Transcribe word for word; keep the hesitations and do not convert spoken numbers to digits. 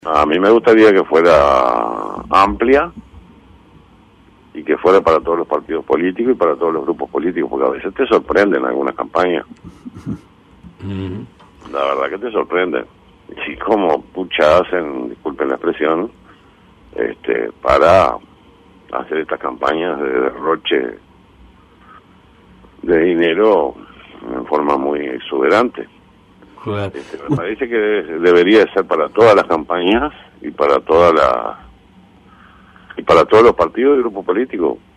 A mí me gustaría que fuera amplia y que fuera para todos los partidos políticos y para todos los grupos políticos, porque a veces te sorprenden algunas campañas. Mm. La verdad que te sorprenden. Y como pucha hacen, disculpen la expresión, este, para hacer estas campañas de derroche de dinero en forma muy exuberante. Claro. Este, me parece que debería ser para todas las campañas y para toda la y para todos los partidos y grupos políticos